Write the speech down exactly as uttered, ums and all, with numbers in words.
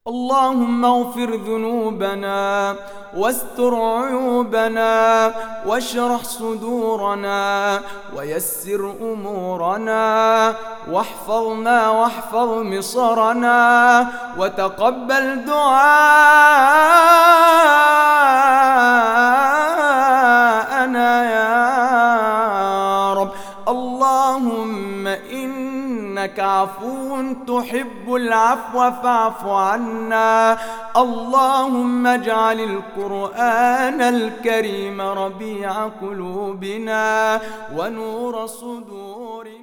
اللهم اغفر ذنوبنا واستر عيوبنا واشرح صدورنا ويسر أمورنا واحفظنا واحفظ مصرنا وتقبل دعاءنا يا رب. اللهم إنك عفو تحب العفو فاعف عنا. اللهم اجعل القرآن الكريم ربيع قلوبنا ونور صدورنا.